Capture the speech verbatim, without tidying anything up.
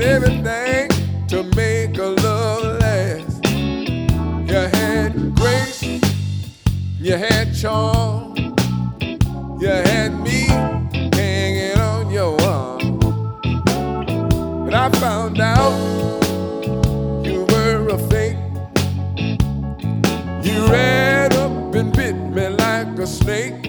everything to make a love last. You had grace, you had charm, you had me hanging on your arm. But I found out you were a fake. You ran up and bit me like a snake.